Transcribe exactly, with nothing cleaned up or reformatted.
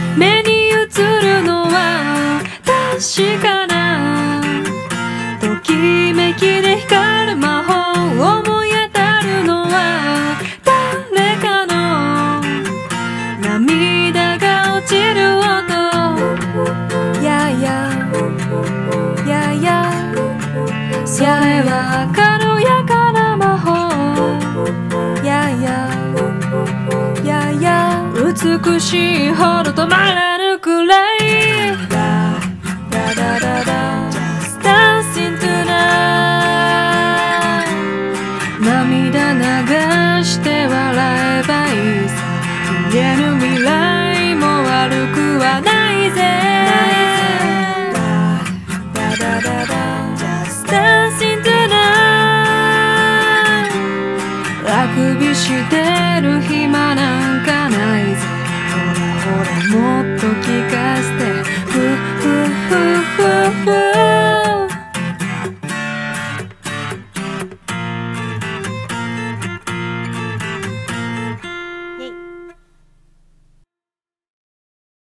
目に映るのは確かなときめきで光る魔法、思い当たるのは誰かの涙が落ちる音。ややややそれは軽やかな魔法。やややや美しいほど止まらぬくらい。ダダダダ Just dancing tonight 涙流して笑えばいいさ。見えぬ未来も悪くはない。